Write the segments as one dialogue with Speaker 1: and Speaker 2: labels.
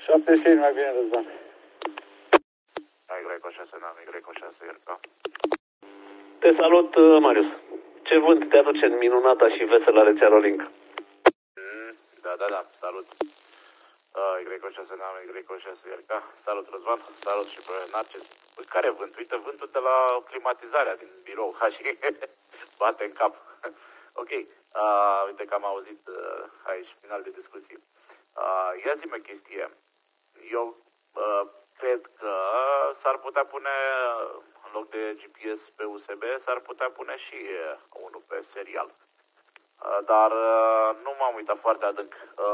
Speaker 1: 7-5 mai bine, Răzvan.
Speaker 2: Y6, n-am Y6, ierta.
Speaker 3: Te salut, Marius. Ce vânt te aduce în minunata și veselă rețea Rolling?
Speaker 2: Da, salut. Y6, n-am Y6, ierta. Salut, Răzvan. Salut și pe Narcis. Care vânt? Uite, vântul de la climatizarea din birou. Ha, și bate în cap. Ok. Uite că am auzit aici final de discuție. Ia zi-mi chestie. Eu cred că s-ar putea pune, în loc de GPS pe USB, s-ar putea pune și unul pe serial. Dar nu m-am uitat foarte adânc.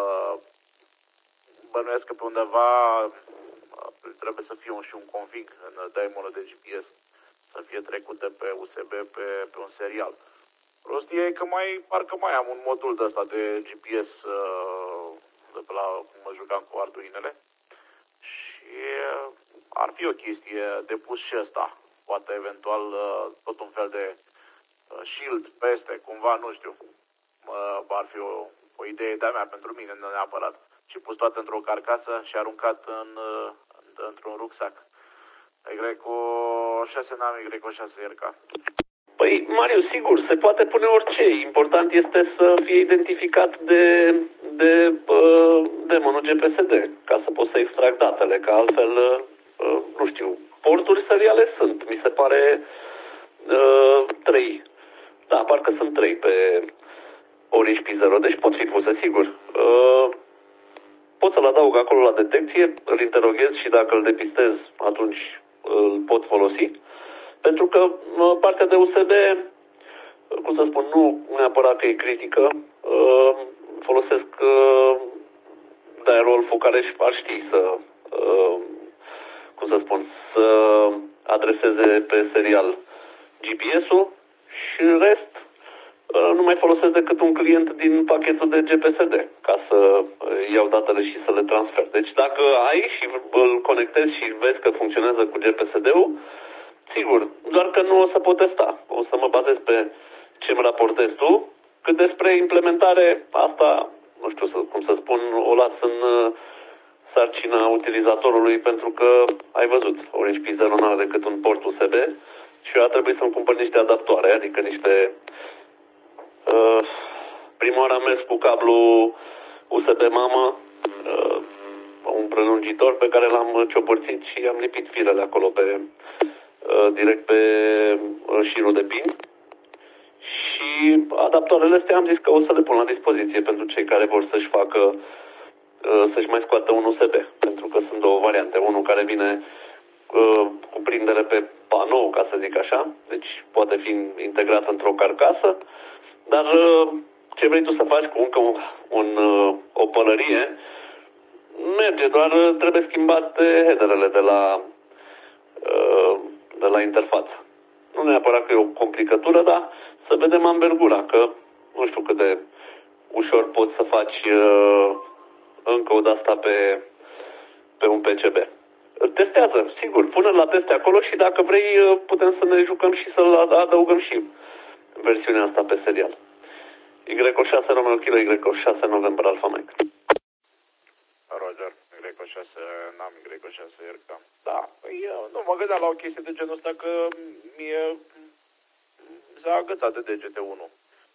Speaker 2: Bănuiesc că pe undeva trebuie să fie și un config în daemon de GPS, să fie trecute pe USB pe un serial. Prostia e că parcă mai am un modul de ăsta de GPS de pe la cum mă jucam cu Arduinele și ar fi o chestie de pus și ăsta. Poate eventual tot un fel de shield peste, cumva, nu știu. Ar fi o idee de-a mea pentru mine, nu neapărat. Și pus toate într-o carcasă și aruncat într-un rucsac. Y6 n-am Y6 RK.
Speaker 3: Păi, Marius, sigur, se poate pune orice. Important este să fie identificat de demonul GPSD, ca să poți să extrag datele, că altfel, nu știu, porturi seriale sunt, mi se pare 3. Da, parcă sunt 3 pe Orange P0, deci pot fi puse, sigur. Pot să-l adaug acolo la detecție, îl interoghez și dacă îl depistez, atunci îl pot folosi. Pentru că partea de USB, cum să spun, nu neapărat că e critică, folosesc Direwolf-ul care ar ști să, cum să spun, să adreseze pe serial GPS-ul și în rest nu mai folosesc decât un client din pachetul de GPSD ca să iau datele și să le transfer. Deci dacă ai și îl conectezi și vezi că funcționează cu GPSD-ul, sigur, doar că nu o să pot testa. O să mă bazez pe ce îmi raportezi tu. Cât despre implementare, asta, nu știu cum să spun, o las în sarcina utilizatorului pentru că, ai văzut, Orange P0 nu are decât un port USB și eu a trebuit să-mi cumpăr niște adaptoare, adică niște... prima oară am mers cu cablu USB mamă, un prelungitor pe care l-am ciopărțit și am lipit firele acolo direct pe șirul de pin. Și adaptoarele astea am zis că o să le pun la dispoziție pentru cei care vor să-și mai scoată un USB. Pentru că sunt două variante. Unul care vine cu prindere pe panou, ca să zic așa. Deci poate fi integrat într-o carcasă. Dar ce vrei tu să faci cu încă o pălărie, merge, doar trebuie schimbate headerele de la interfață. Nu neapărat că e o complicătură, dar să vedem ambergura, că nu știu cât de ușor poți să faci încă o de-asta pe un PCB. Testează, sigur, pune la teste acolo și dacă vrei putem să ne jucăm și să-l adăugăm și versiunea asta pe serial. Y6 Romeo Kilo, Y6 November Alpha Mike.
Speaker 2: Roger, Y6, n-am Y6 RK. Da, nu mă gândeam la o chestie de genul ăsta că mie s-a agățat de degete 1.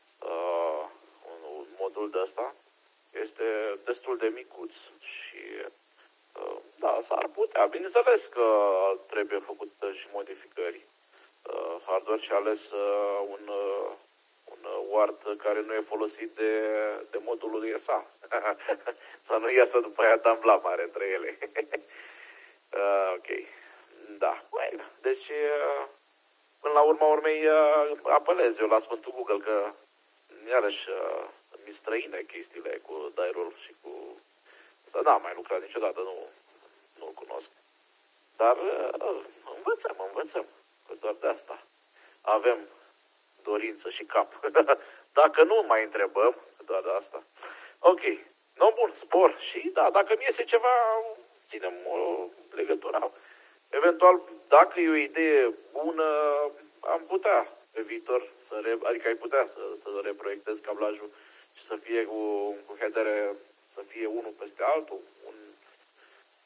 Speaker 2: Un modul de ăsta este destul de micuț și da, s-ar putea. Bineînțeles că trebuie făcut și modificări. Hardware și ales un ward care nu e folosit de modulul ESA. Să nu iasă după aia tabla mare între ele. Ok. Da. Deci, până la urma urmei, apelez eu la Sfântul Google, că iarăși mi străine chestiile cu Direwolf și cu... Dar n-am mai lucrat niciodată, nu-l cunosc. Dar învățăm. Că doar de asta avem dorință și cap. Dacă nu mai întrebăm, doar de asta. Ok. No, bun, spor. Și da, dacă mi iese ceva, ținem legătura. Eventual, dacă e o idee bună, am putea pe viitor, adică ai putea să reproiectez cablajul și să fie cu headere, să fie unul peste altul,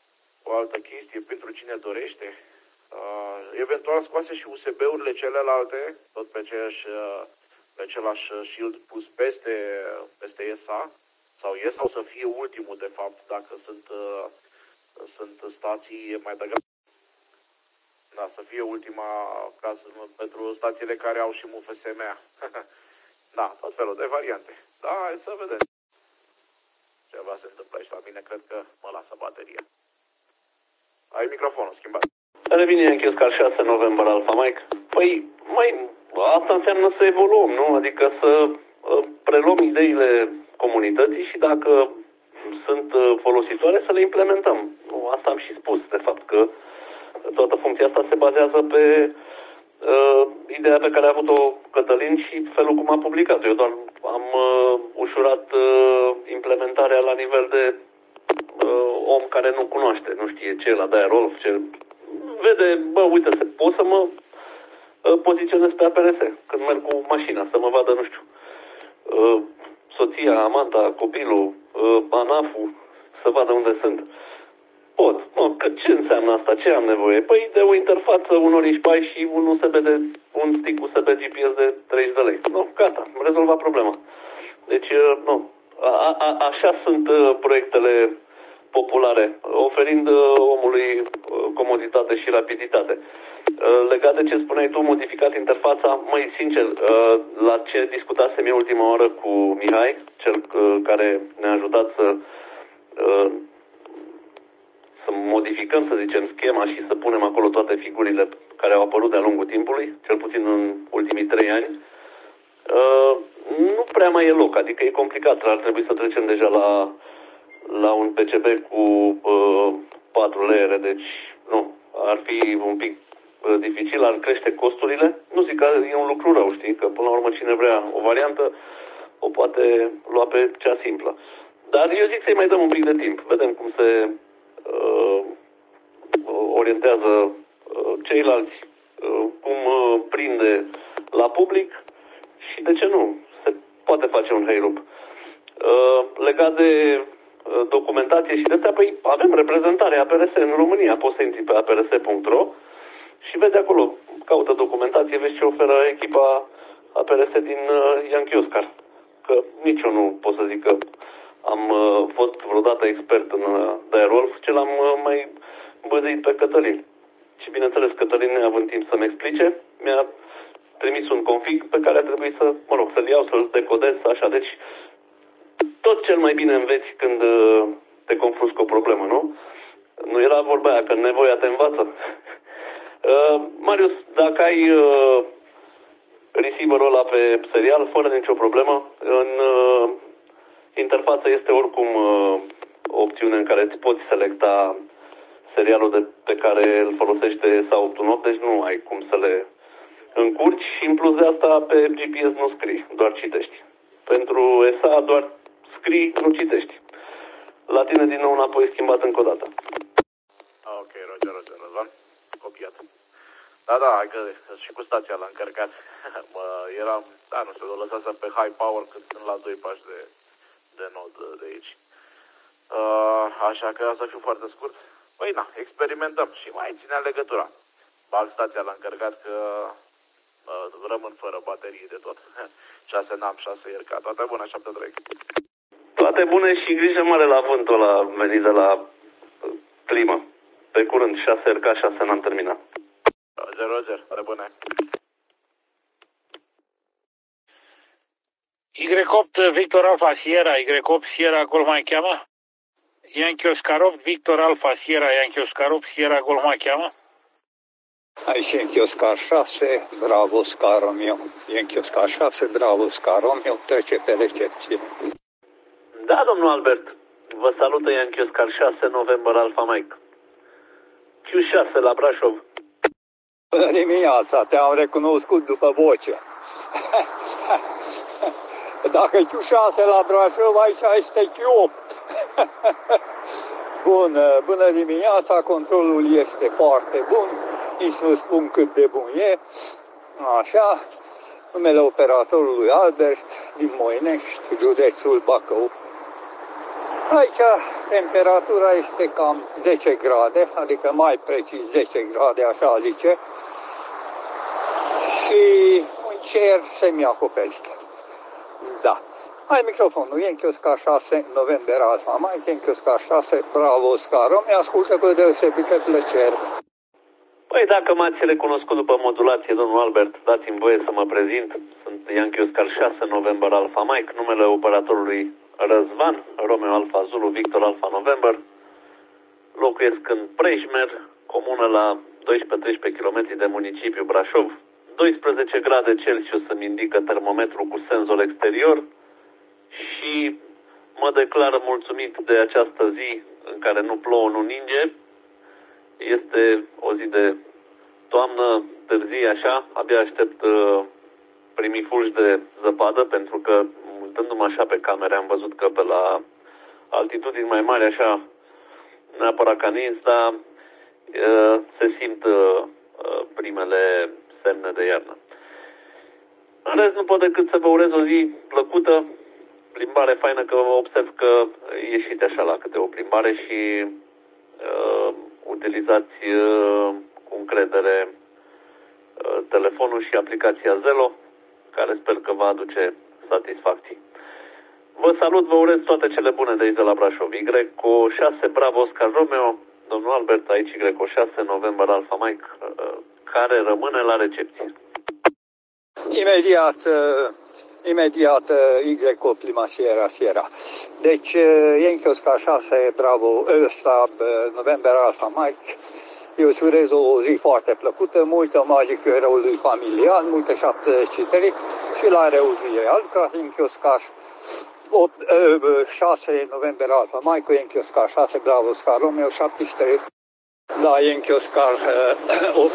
Speaker 2: altă chestie pentru cine dorește. Eventual scoase și USB-urile celelalte, tot pe același shield pus peste ESA, sau ESA o să fie ultimul, de fapt, dacă sunt stații mai degrabă. Da, să fie ultima caz pentru stațiile care au și MUFSM-a. Da, tot felul de variante. Da, hai să vedem. Ceva se întâmplă aici la mine, cred că mă lasă bateria. Ai microfonul schimbat.
Speaker 3: Revine Yankee Oscar 6 November Alpha Mike. Păi, asta înseamnă să evoluăm, nu? Adică să preluăm ideile comunității și dacă sunt folositoare să le implementăm. Asta am și spus, de fapt, că toată funcția asta se bazează pe ideea pe care a avut-o Cătălin și felul cum a publicat. Eu doar am ușurat implementarea la nivel de om care nu cunoaște, nu știe ce e la Diarolf, ce vede, uite, pot să mă poziționez pe APRS când merg cu mașina, să mă vadă, nu știu, soția, amanta, copilul, ANAF-ul, să vadă unde sunt. Pot. Că ce înseamnă asta? Ce am nevoie? Păi de o interfață, un orișpai și un stick USB GPS de 30 de lei. Gata, am rezolvat problema. Deci, așa sunt proiectele populare, oferind omului comoditate și rapiditate. Legat de ce spuneai tu, modificat interfața, sincer, la ce discutasem eu ultima oară cu Mihai, cel care ne-a ajutat să modificăm, să zicem, schema și să punem acolo toate figurile care au apărut de-a lungul timpului, cel puțin în ultimii 3 ani, nu prea mai e loc, adică e complicat, ar trebui să trecem deja la un PCB cu 4 leere, deci nu, ar fi un pic dificil, ar crește costurile. Nu zic că e un lucru rău, știi, că până la urmă cine vrea o variantă o poate lua pe cea simplă. Dar eu zic să-i mai dăm un pic de timp, vedem cum se orientează ceilalți, cum prinde la public și de ce nu, se poate face un hey-loop. Legat de documentație și de astea, păi avem reprezentare APRS în România, poți să intri pe aprs.ro și vezi acolo, caută documentație, vezi ce oferă echipa APRS din Yankee Oscar. Că nici eu nu pot să zic că am fost vreodată expert în Diarolf, ce l-am mai băzit pe Cătălin. Și bineînțeles, Cătălin, neavând timp să-mi explice, mi-a trimis un config pe care a trebuit să-l iau, să-l decodez, așa. Deci, tot cel mai bine înveți când te confrunți cu o problemă, nu? Nu era vorba aia, că nevoia te învață. Marius, dacă ai receiverul ăla pe serial, fără nicio problemă, în interfață este oricum o opțiune în care îți poți selecta serialul pe care îl folosește sau 818, deci nu ai cum să le încurci și în plus de asta pe GPS nu scrii, doar citești. Pentru ESA doar scrii, nu citești. La tine din nou înapoi schimbat încă o dată.
Speaker 2: Ok, Roger, Răzvan, copiat. Da, hai că și cu stația l-a încărcat. Eram, nu știu, o lăsasem pe high power când sunt la 2 pași de nod de aici. Așa că o să fiu foarte scurt. Păi experimentăm și mai ține legătura. Bag stația la încărcat că rămân fără baterie de tot. 6 n-am, 6 ierca. Toate bune, 7-3.
Speaker 3: Toate bune și grijă mare la vântul ăla venit de la climă. Pe curând, 6 ierca, 6 n-am terminat.
Speaker 2: Roger, toate bune.
Speaker 1: Y8 Victor Alpha Sierra, Y8 Sierra Golf mai cheamă? Yankee Oscar 8 Victor Alpha Sierra, Yankee Oscar 8 Sierra Golf mai cheamă?
Speaker 4: Aici Yankee Oscar 6, bravo Oscar Romeo. Yankee Oscar 6, bravo Oscar Romeo, trece pe recepție.
Speaker 3: Da, domnul Albert, vă salută Yankee Oscar 6, November Alpha Mike. Q6 la Brașov.
Speaker 4: Bună dimineața, te-am recunoscut după voce. Dacă Q6 la Brașov, aici este Q8. Bună dimineața, controlul este foarte bun, nici nu spun cât de bun e. Așa, numele operatorului Albert din Moinești, județul Bacău. Aici temperatura este cam 10 grade, adică mai precis 10 grade, așa zice, și un cer semi-acoperit. Da. Hai microfonul, Yankee Oscar 6, November Alpha Mike, Yankee Oscar 6, Bravo Oscar Romeo, ascultă cu deosebită plăcere.
Speaker 3: Păi dacă m-ați recunoscut după modulație, domnul Albert, dați-mi voie să mă prezint. Sunt Yankee Oscar 6, November Alpha Mike, numele operatorului Răzvan, Romeo Alpha Zulu, Victor Alpha November. Locuiesc în Prejmer, comună la 12-13 km de municipiu Brașov. 12 grade Celsius îmi indică termometru cu senzor exterior și mă declar mulțumit de această zi în care nu plouă, nu ninge. Este o zi de toamnă târzie, așa, abia aștept primii fulgi de zăpadă, pentru că, uitându-mă așa pe camere, am văzut că pe la altitudini mai mari, așa, neapărat ca nins, dar se simt primele semne de iarnă. În rest, nu pot decât să vă urez o zi plăcută, plimbare faină, că observ că ieșiți așa la câte o plimbare și utilizați cu încredere telefonul și aplicația Zelo, care sper că va aduce satisfacții. Vă salut, vă urez toate cele bune de aici de la Brașov. Y6, Bravo Oscar Romeo, domnul Albert, aici Y6, November Alpha Mike, care rămâne la recepție.
Speaker 4: Imediat Y8 Lima Sierra Sierra. Deci Yankee Oscar 6, Bravo November Alpha Mike. Eu îți urez o zi foarte plăcută, multă magică eroului familial, multe 73 și la reuzire Alca, Yankee Oscar 6 November Alpha Mike, Yankee Oscar 6, Bravo Oscar Romeo 73. La Yankee Oscar 8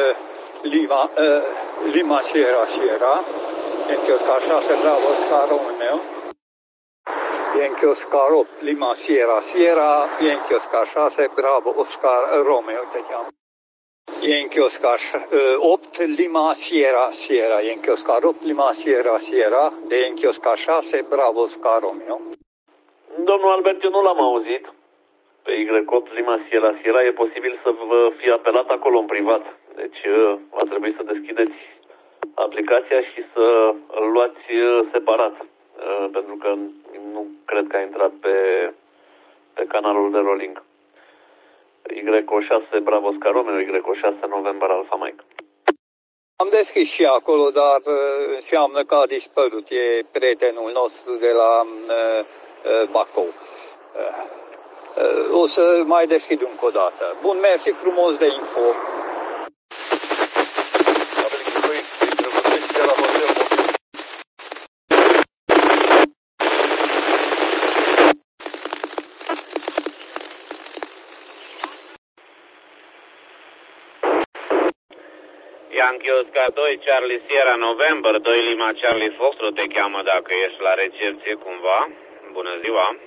Speaker 4: Lima Sierra Sierra, Yankee Oscar 6, Bravo Oscar Romeo, Yankee Oscar 8 Lima Sierra Sierra, Yankee Oscar 6, Bravo Oscar Romeo, te cheamă. Yankee Oscar 8 Lima Sierra Sierra, Yankee Oscar 8 Lima Sierra Sierra, de Yankee Oscar 6, Bravo Oscar Romeo.
Speaker 3: Domnul Albert, eu nu l-am auzit. Pe Y8 Lima Sierra Sierra e posibil să vă fie apelat acolo în privat. Deci va trebui să deschideți aplicația și să îl luați separat. Pentru că nu cred că a intrat pe canalul de rolling. Y6 Bravo Oscar Romeo, Y6 November Alpha Mike.
Speaker 4: Am deschis și acolo, dar înseamnă că a dispărut. E prietenul nostru de la Bacău. O să mai deschid încă o dată. Bun, mersi frumos de info.
Speaker 5: Yankee Oscar 2, Charlie Sierra November, 2 Lima Charlie Foxtrot te cheamă dacă ești la recepție cumva. Bună ziua!